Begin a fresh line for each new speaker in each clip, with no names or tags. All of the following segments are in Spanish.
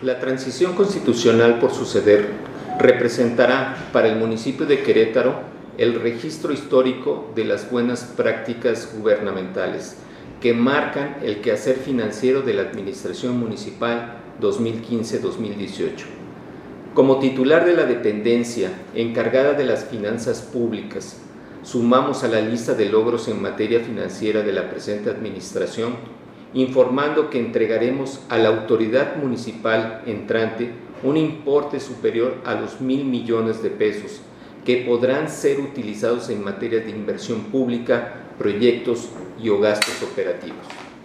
La transición constitucional por suceder representará para el municipio de Querétaro el registro histórico de las buenas prácticas gubernamentales que marcan el quehacer financiero de la administración municipal 2015-2018. Como titular de la dependencia encargada de las finanzas públicas, sumamos a la lista de logros en materia financiera de la presente administración, informando que entregaremos a la autoridad municipal entrante un importe superior a los 1,000 millones de pesos que podrán ser utilizados en materia de inversión pública, proyectos y o gastos operativos.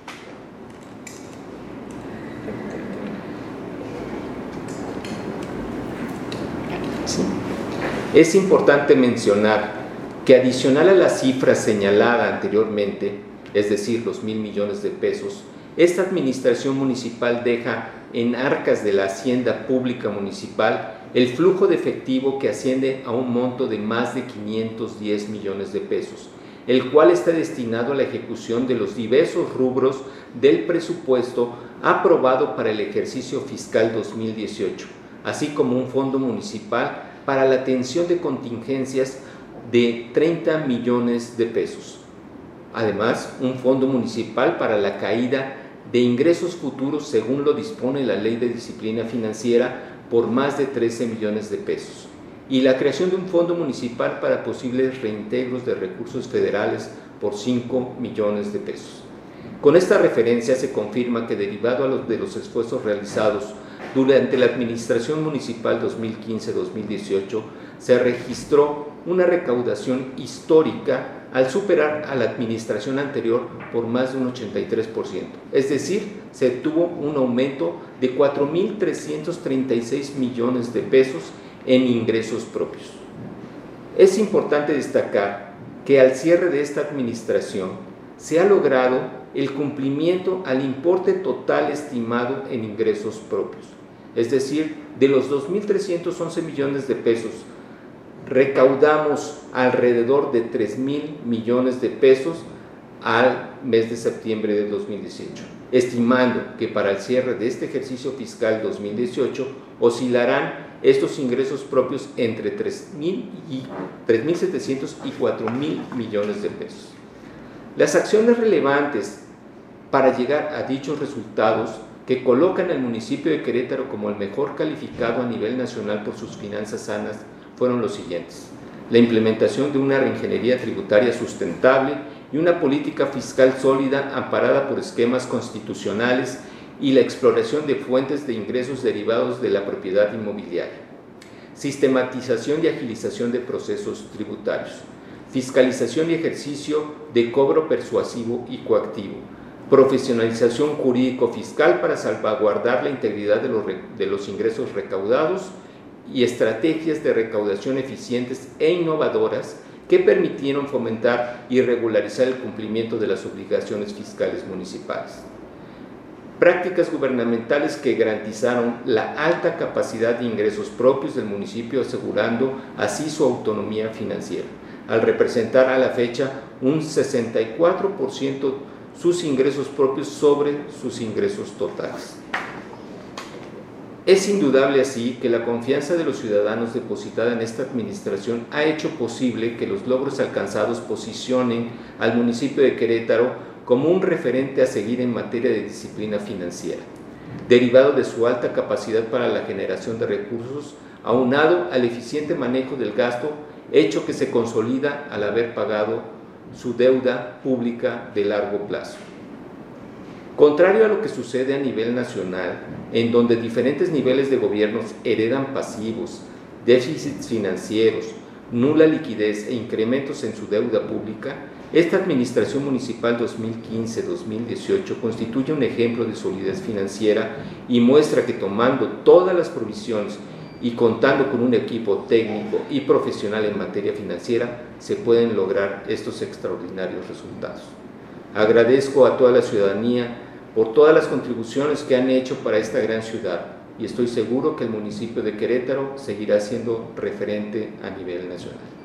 Sí. Es importante mencionar que adicional a la cifra señalada anteriormente, es decir, los 1,000 millones de pesos, esta administración municipal deja en arcas de la hacienda pública municipal el flujo de efectivo que asciende a un monto de más de 510 millones de pesos, el cual está destinado a la ejecución de los diversos rubros del presupuesto aprobado para el ejercicio fiscal 2018, así como un fondo municipal para la atención de contingencias de 30 millones de pesos. Además, un fondo municipal para la caída de ingresos futuros según lo dispone la Ley de Disciplina Financiera por más de 13 millones de pesos y la creación de un fondo municipal para posibles reintegros de recursos federales por 5 millones de pesos. Con esta referencia se confirma que derivado de los esfuerzos realizados durante la administración municipal 2015-2018 se registró una recaudación histórica al superar a la administración anterior por más de un 83%, es decir, se tuvo un aumento de 4,336 millones de pesos en ingresos propios. Es importante destacar que al cierre de esta administración se ha logrado el cumplimiento al importe total estimado en ingresos propios, es decir, de los 2,311 millones de pesos, recaudamos alrededor de 3,000 millones de pesos al mes de septiembre de 2018, estimando que para el cierre de este ejercicio fiscal 2018 oscilarán estos ingresos propios entre 3,700 y 4,000 millones de pesos. Las acciones relevantes para llegar a dichos resultados que colocan al municipio de Querétaro como el mejor calificado a nivel nacional por sus finanzas sanas fueron los siguientes: la implementación de una reingeniería tributaria sustentable y una política fiscal sólida amparada por esquemas constitucionales y la exploración de fuentes de ingresos derivados de la propiedad inmobiliaria, sistematización y agilización de procesos tributarios, fiscalización y ejercicio de cobro persuasivo y coactivo, profesionalización jurídico-fiscal para salvaguardar la integridad de los ingresos recaudados y estrategias de recaudación eficientes e innovadoras que permitieron fomentar y regularizar el cumplimiento de las obligaciones fiscales municipales. Prácticas gubernamentales que garantizaron la alta capacidad de ingresos propios del municipio, asegurando así su autonomía financiera, al representar a la fecha un 64% sus ingresos propios sobre sus ingresos totales. Es indudable así que la confianza de los ciudadanos depositada en esta administración ha hecho posible que los logros alcanzados posicionen al municipio de Querétaro como un referente a seguir en materia de disciplina financiera, derivado de su alta capacidad para la generación de recursos, aunado al eficiente manejo del gasto, hecho que se consolida al haber pagado su deuda pública de largo plazo. Contrario a lo que sucede a nivel nacional, en donde diferentes niveles de gobiernos heredan pasivos, déficits financieros, nula liquidez e incrementos en su deuda pública, esta administración municipal 2015-2018 constituye un ejemplo de solidez financiera y muestra que tomando todas las provisiones y contando con un equipo técnico y profesional en materia financiera, se pueden lograr estos extraordinarios resultados. Agradezco a toda la ciudadanía por todas las contribuciones que han hecho para esta gran ciudad y estoy seguro que el municipio de Querétaro seguirá siendo referente a nivel nacional.